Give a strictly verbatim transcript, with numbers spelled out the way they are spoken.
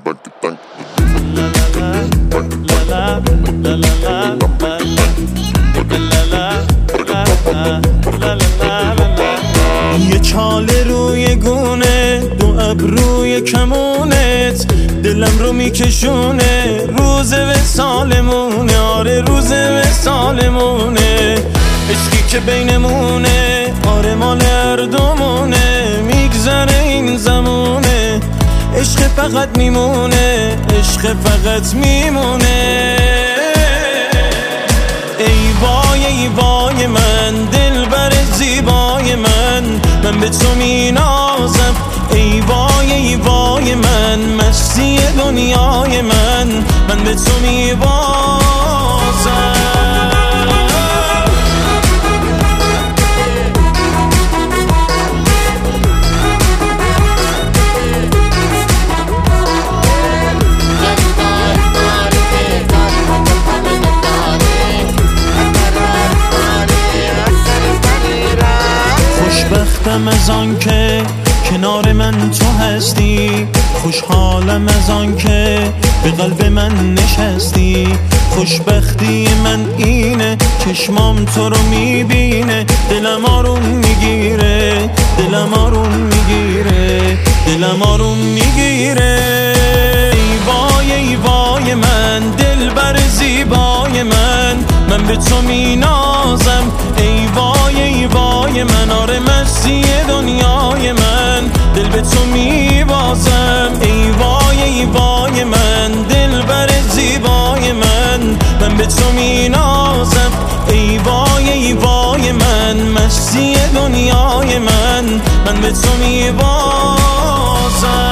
یه چاله روی گونه، دو ابروی کمونت، دلم رو میکشونه، روز وصالمونه، آره روز وصالمونه، عشقی که بینمونه، آره مال هر دومونه، میگذره این زمونه، عشق فقط میمونه، عشق فقط میمونه. ای وای ای وای من، دلبر زیبای من، من به تو مینازم. ای وای ای وای من، مستی دنیای من، من به تو میبازم. خوشبختم از آن که کنار من تو هستی، خوشحالم از آن که به قلب من نشستی. خوشبختی من اینه چشمام تو رو میبینه، دلم آروم میگیره، دلم آروم میگیره، دلم آروم میگیره. ای وای ای وای من، دلبر زیبای من، من به تو مینازم. ای وای ای وای من، آره مستی دنیای من، دل به تو میبازم. ای وای ای وای من، دلبر زیبای من، من به تو مینازم. ای وای ای وای من، مستی دنیای من، من به تو میبازم.